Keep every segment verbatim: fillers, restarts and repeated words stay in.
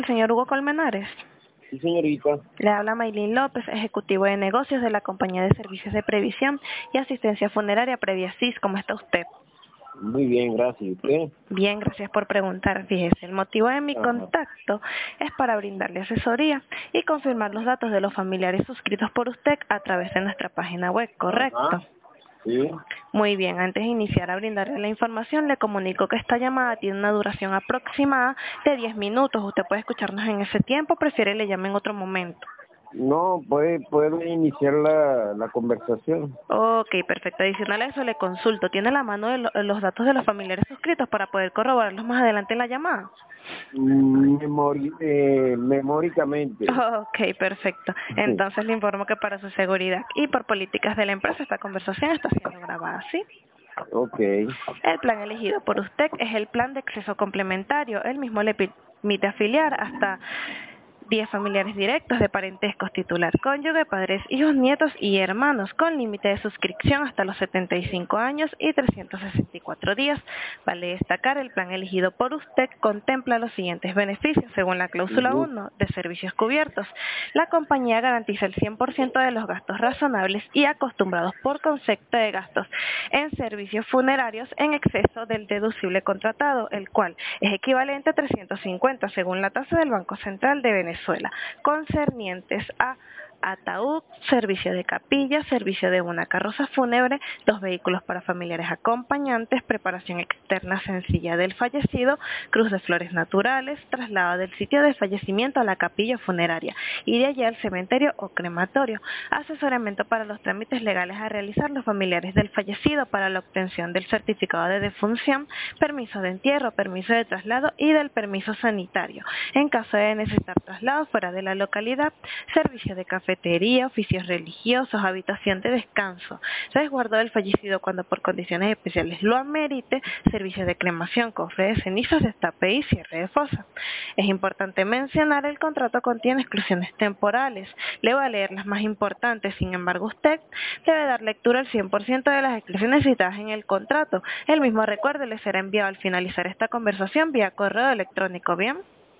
Señor Hugo Colmenares, Sí, señorita. le habla Maylin López, ejecutivo de negocios de la compañía de servicios de previsión y asistencia funeraria Previa S I S. ¿Cómo está usted? Muy bien, gracias. ¿Y usted? Bien, gracias por preguntar. Fíjese, el motivo de mi Ajá. contacto es para brindarle asesoría y confirmar los datos de los familiares suscritos por usted a través de nuestra página web, ¿correcto? Ajá. Sí. Muy bien, antes de iniciar a brindarle la información, le comunico que esta llamada tiene una duración aproximada de diez minutos. Usted puede escucharnos en ese tiempo, prefiere le llame en otro momento. No, puede, puede iniciar la, la conversación. Ok, perfecto. Adicional a eso le consulto. ¿Tiene a la mano de lo- los datos de los familiares suscritos para poder corroborarlos más adelante en la llamada? Mm, Memori, eh, memóricamente. Ok, perfecto. Entonces le informo que para su seguridad y por políticas de la empresa esta conversación está siendo grabada, ¿sí? Ok. El plan elegido por usted es el plan de acceso complementario. El mismo le permite afiliar hasta diez familiares directos de parentescos titular, cónyuge, padres, hijos, nietos y hermanos, con límite de suscripción hasta los setenta y cinco años y trescientos sesenta y cuatro días. Vale destacar, el plan elegido por usted contempla los siguientes beneficios según la cláusula Ujú. uno de servicios cubiertos. La compañía garantiza el cien por ciento de los gastos razonables y acostumbrados por concepto de gastos en servicios funerarios en exceso del deducible contratado, el cual es equivalente a trescientos cincuenta según la tasa del Banco Central de Venezuela. Venezuela, concernientes a ataúd, servicio de capilla, servicio de una carroza fúnebre, dos vehículos para familiares acompañantes, preparación externa sencilla del fallecido, cruz de flores naturales, traslado del sitio de fallecimiento a la capilla funeraria y de allí al cementerio o crematorio, asesoramiento para los trámites legales a realizar los familiares del fallecido para la obtención del certificado de defunción, permiso de entierro, permiso de traslado y del permiso sanitario. En caso de necesitar traslado fuera de la localidad, servicio de cafetería, oficios religiosos, habitación de descanso, resguardo del fallecido cuando por condiciones especiales lo amerite, servicio de cremación, cofre de cenizas, destape y cierre de fosa. Es importante mencionar el contrato contiene exclusiones temporales. Le voy a leer las más importantes, sin embargo usted debe dar lectura al cien por ciento de las exclusiones citadas en el contrato. El mismo recuerdo le será enviado al finalizar esta conversación vía correo electrónico, ¿bien?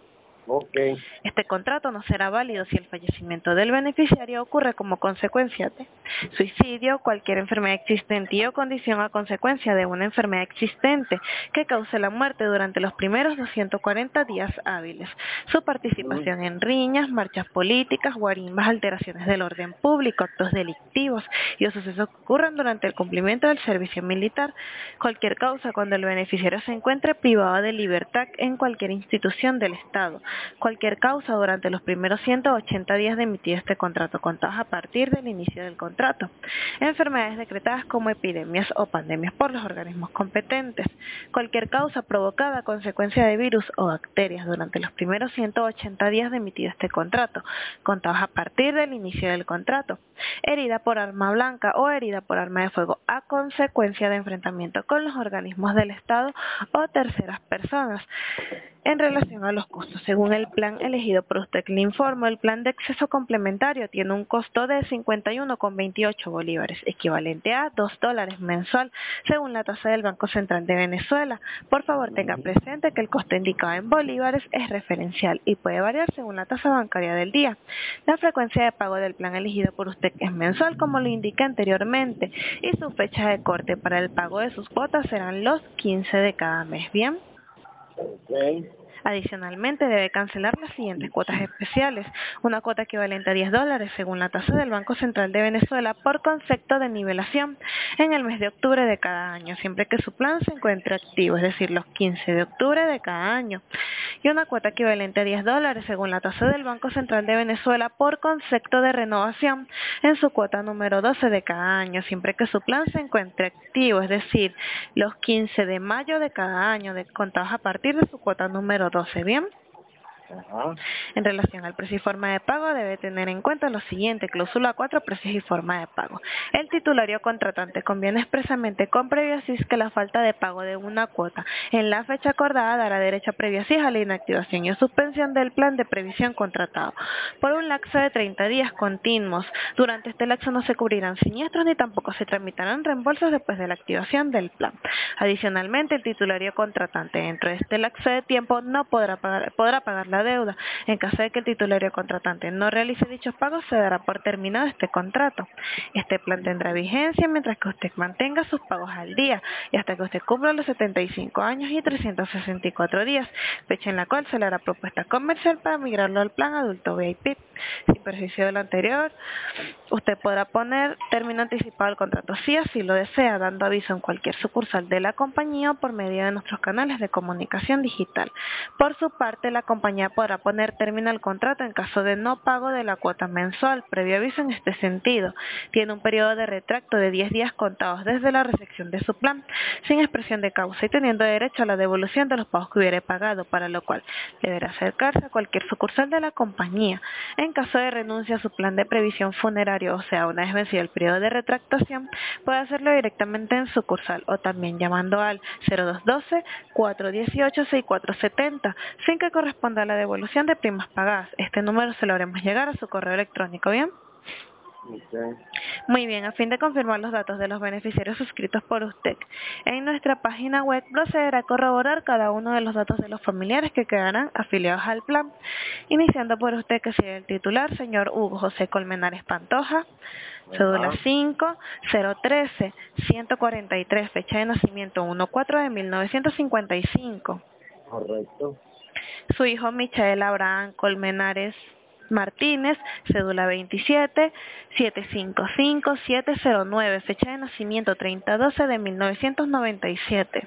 Ok. Este contrato no será válido si el fallecimiento del beneficiario ocurre como consecuencia de suicidio, cualquier enfermedad existente y o condición a consecuencia de una enfermedad existente que cause la muerte durante los primeros doscientos cuarenta días hábiles. Su Ujú. participación en riñas, marchas políticas, guarimbas, alteraciones del orden público, actos delictivos y o sucesos que ocurran durante el cumplimiento del servicio militar. Cualquier causa cuando el beneficiario se encuentre privado de libertad en cualquier institución del Estado. Cualquier causa durante los primeros ciento ochenta días de emitido este contrato, contados a partir del inicio del contrato. Enfermedades decretadas como epidemias o pandemias por los organismos competentes. Cualquier causa provocada a consecuencia de virus o bacterias durante los primeros ciento ochenta días de emitido este contrato, contados a partir del inicio del contrato. Herida por arma blanca o herida por arma de fuego a consecuencia de enfrentamiento con los organismos del Estado o terceras personas. En relación a los costos, según el plan elegido por usted, le informo, el plan de acceso complementario tiene un costo de cincuenta y uno con veintiocho bolívares, equivalente a dos dólares mensual, según la tasa del Banco Central de Venezuela. Por favor, tenga presente que el costo indicado en bolívares es referencial y puede variar según la tasa bancaria del día. La frecuencia de pago del plan elegido por usted es mensual, como lo indiqué anteriormente, y su fecha de corte para el pago de sus cuotas serán los quince de cada mes. ¿Bien? Ok. Adicionalmente, debe cancelar las siguientes cuotas especiales. Una cuota equivalente a diez dólares según la tasa del Banco Central de Venezuela por concepto de nivelación en el mes de octubre de cada año, siempre que su plan se encuentre activo, es decir, los quince de octubre de cada año. Y una cuota equivalente a diez dólares según la tasa del Banco Central de Venezuela por concepto de renovación en su cuota número doce de cada año, siempre que su plan se encuentre activo, es decir, los quince de mayo de cada año, de, contados a partir de su cuota número doce, ¿bien? Ajá. En relación al precio y forma de pago, debe tener en cuenta lo siguiente: cláusula cuatro, precios y forma de pago. El titulario contratante conviene expresamente con previa S I S que la falta de pago de una cuota en la fecha acordada dará derecho a previa S I S a la inactivación y o suspensión del plan de previsión contratado por un lapso de treinta días continuos. Durante este lapso no se cubrirán siniestros ni tampoco se tramitarán reembolsos después de la activación del plan. Adicionalmente, el titulario contratante dentro de este lapso de tiempo no podrá pagar, podrá pagar la la deuda. En caso de que el titulario contratante no realice dichos pagos, se dará por terminado este contrato. Este plan tendrá vigencia mientras que usted mantenga sus pagos al día y hasta que usted cumpla los setenta y cinco años y trescientos sesenta y cuatro días, fecha en la cual se le hará propuesta comercial para migrarlo al plan adulto V I P. Sin perjuicio de lo anterior, usted podrá poner término anticipado al contrato si así lo desea, dando aviso en cualquier sucursal de la compañía o por medio de nuestros canales de comunicación digital. Por su parte, la compañía podrá poner término al contrato en caso de no pago de la cuota mensual, previo aviso en este sentido. Tiene un periodo de retracto de diez días contados desde la recepción de su plan, sin expresión de causa y teniendo derecho a la devolución de los pagos que hubiere pagado, para lo cual deberá acercarse a cualquier sucursal de la compañía. En caso de renuncia a su plan de previsión funerario, o sea, una vez vencido el periodo de retractación, puede hacerlo directamente en sucursal o también llamando al cero dos uno dos, cuatro uno ocho, seis cuatro siete cero sin que corresponda a la devolución de primas pagadas. Este número se lo haremos llegar a su correo electrónico, ¿bien? Okay. Muy bien, a fin de confirmar los datos de los beneficiarios suscritos por usted, en nuestra página web procederá a corroborar cada uno de los datos de los familiares que quedarán afiliados al plan, iniciando por usted, que sigue el titular, señor Hugo José Colmenares Pantoja, cédula cinco cero trece ciento cuarenta y tres, fecha de nacimiento uno cuatro de mil novecientos cincuenta y cinco. Correcto. Su hijo Michael Abraham Colmenares Martínez, cédula veintisiete siete cinco cinco siete cero nueve, fecha de nacimiento treinta doce de mil novecientos noventa y siete.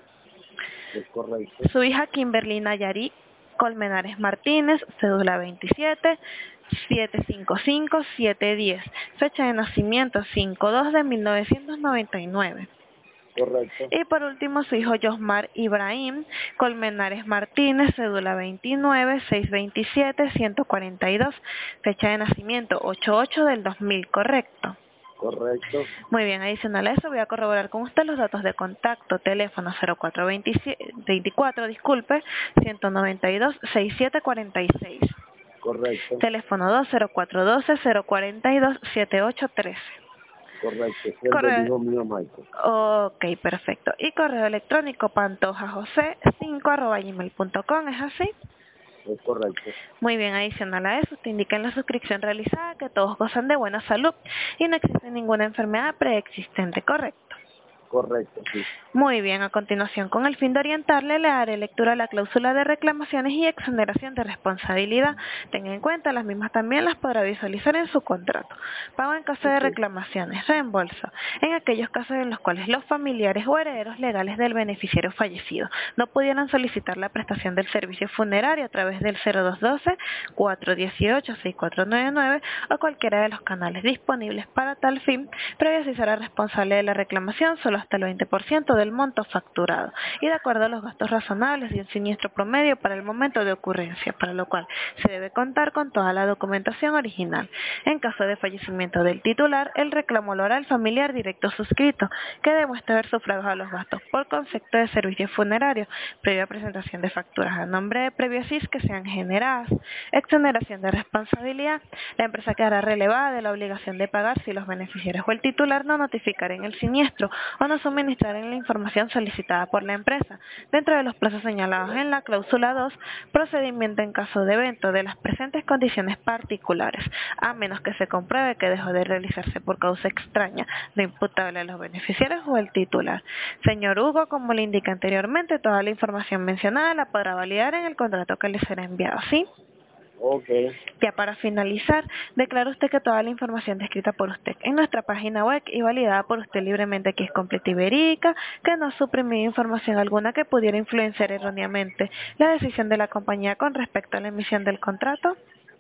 Es correcto. Su hija Kimberly Nayarit Colmenares Martínez, cédula veintisiete siete cinco cinco siete diez, fecha de nacimiento cinco dos de mil novecientos noventa y nueve. Correcto. Y por último, su hijo Yosmar Ibrahim Colmenares Martínez, cédula veintinueve seiscientos veintisiete ciento cuarenta y dos, fecha de nacimiento ocho ocho del dos mil, ¿correcto? Correcto. Muy bien, adicional a eso voy a corroborar con usted los datos de contacto: teléfono cero cuatro veinticuatro, disculpe, ciento noventa y dos sesenta y siete cuarenta y seis. Correcto. Teléfono dos cero cuatro doce cero cuarenta y dos setenta y ocho trece. Correcto, es el Correo. del hijo mío Michael. Ok, perfecto. Y correo electrónico pantojajose cinco arroba gmail punto com, ¿es así? Es correcto. Muy bien, adicional a eso, te indica en la suscripción realizada que todos gozan de buena salud y no existe ninguna enfermedad preexistente, ¿correcto? Correcto, sí. Muy bien, a continuación, con el fin de orientarle, le daré lectura a la cláusula de reclamaciones y exoneración de responsabilidad. Tenga en cuenta, las mismas también las podrá visualizar en su contrato. Pago en caso de reclamaciones, reembolso, en aquellos casos en los cuales los familiares o herederos legales del beneficiario fallecido no pudieran solicitar la prestación del servicio funerario a través del cero dos uno dos, cuatro uno ocho, seis cuatro nueve nueve o cualquiera de los canales disponibles para tal fin, previo si será responsable de la reclamación solo hasta el veinte por ciento del monto facturado y de acuerdo a los gastos razonables de un siniestro promedio para el momento de ocurrencia, para lo cual se debe contar con toda la documentación original. En caso de fallecimiento del titular, el reclamo lo hará el familiar directo suscrito, que demuestre haber sufragado los gastos por concepto de servicio funerario, previa presentación de facturas a nombre de previo S I S que sean generadas. Exoneración de responsabilidad. La empresa quedará relevada de la obligación de pagar si los beneficiarios o el titular no notificaren el siniestro o no suministraren la información solicitada por la empresa dentro de los plazos señalados en la cláusula dos, procedimiento en caso de evento de las presentes condiciones particulares, a menos que se compruebe que dejó de realizarse por causa extraña, no imputable a los beneficiarios o el titular. Señor Hugo, como le indica anteriormente, toda la información mencionada la podrá validar en el contrato que le será enviado, ¿sí? Ok. Ya para finalizar, declara usted que toda la información descrita por usted en nuestra página web y validada por usted libremente que es completa y verídica, que no ha suprimido información alguna que pudiera influenciar erróneamente la decisión de la compañía con respecto a la emisión del contrato.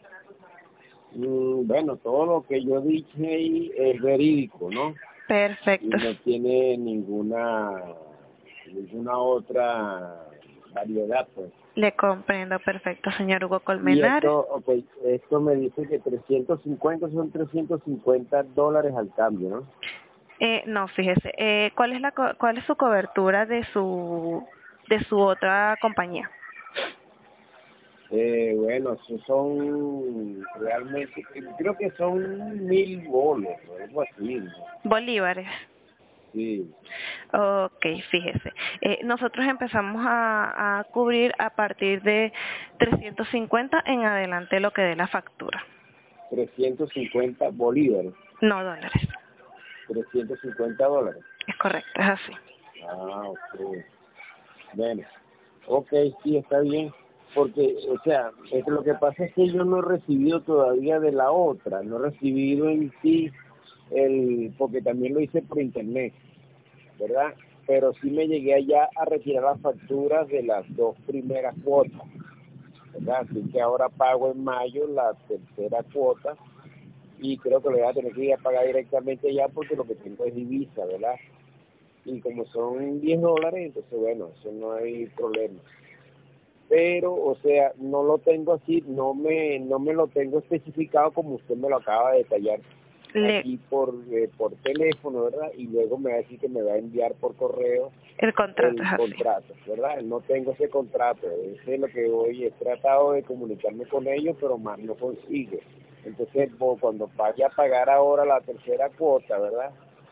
Mm, bueno, todo lo que yo dije ahí es verídico, ¿no? Perfecto. Y no tiene ninguna, ninguna otra variedad, pues. Le comprendo, perfecto, señor Hugo Y Colmenares. esto, okay, esto me dice que trescientos cincuenta son trescientos cincuenta dólares al cambio, ¿no? Eh, no, fíjese, eh, ¿cuál es la co- cuál es su cobertura de su de su otra compañía? Eh, bueno, esos son realmente, creo que son mil bolos, o algo así, ¿no? Bolívares. sí. Ok, fíjese. Eh, nosotros empezamos a, a cubrir a partir de trescientos cincuenta en adelante lo que dé la factura. trescientos cincuenta bolívares, No dólares. trescientos cincuenta dólares. Es correcto, es así. Ah, ok. Bueno, ok, sí, está bien. Porque, o sea, es que lo que pasa es que yo no he recibido todavía de la otra, no he recibido en sí el, porque también lo hice por internet, ¿verdad? Pero sí me llegué allá a retirar las facturas de las dos primeras cuotas, ¿verdad? Así que ahora pago en mayo la tercera cuota y creo que lo voy a tener que ir a pagar directamente allá porque lo que tengo es divisa, ¿verdad? Y como son diez dólares, entonces bueno, eso no hay problema. Pero, o sea, no lo tengo así, no me no me lo tengo especificado como usted me lo acaba de detallar Le, aquí por eh, por teléfono, ¿verdad? Y luego me va a decir que me va a enviar por correo el contrato el es así. contrato, ¿verdad? No tengo ese contrato, ese es lo que hoy he tratado de comunicarme con ellos, pero más no consigo. Entonces, bo- cuando vaya a pagar ahora la tercera cuota, ¿verdad?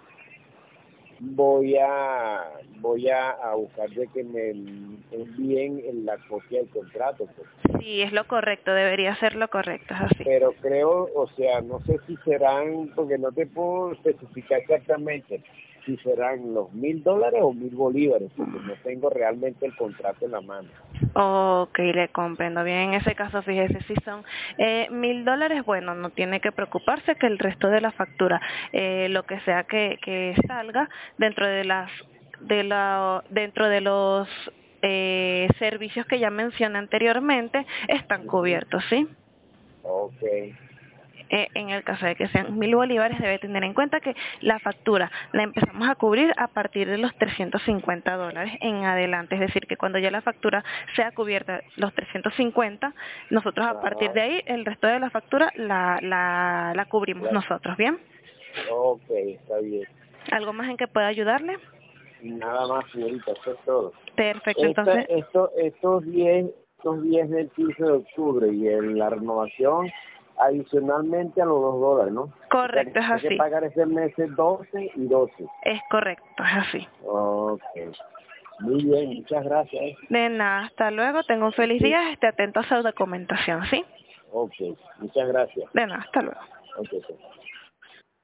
Voy a voy a, a buscar de que me envíen en la copia del contrato, pues. Sí, es lo correcto, debería ser lo correcto, es así. Pero creo, o sea, no sé si serán, porque no te puedo especificar exactamente si serán los mil dólares o mil bolívares, porque no tengo realmente el contrato en la mano. Ok, le comprendo bien. En ese caso, fíjese, si son eh, mil dólares, bueno, no tiene que preocuparse que el resto de la factura, eh, lo que sea que, que salga dentro de las, de la, dentro de los eh, servicios que ya mencioné anteriormente, están Ujú. cubiertos, ¿sí? Ok, Eh, en el caso de que sean mil bolívares, debe tener en cuenta que la factura la empezamos a cubrir a partir de los trescientos cincuenta dólares en adelante. Es decir, que cuando ya la factura sea cubierta los trescientos cincuenta, nosotros a partir ajá, de ahí, el resto de la factura la, la, la cubrimos claro. nosotros, ¿bien? Ok, está bien. ¿Algo más en que pueda ayudarle? Nada más, señorita, eso es todo. Perfecto, Esta, entonces, esto, estos diez estos diez del quince de octubre y en la renovación adicionalmente a los dos dólares, ¿no? O sea, correcto, es hay que así. pagar ese mes doce y doce. Es correcto, es así. Ok. Muy bien, muchas gracias. ¿eh? De nada, hasta luego, tengo un feliz Ok, día, esté atento a su documentación, ¿sí? ok, muchas gracias. De nada, hasta luego. Ok, ok.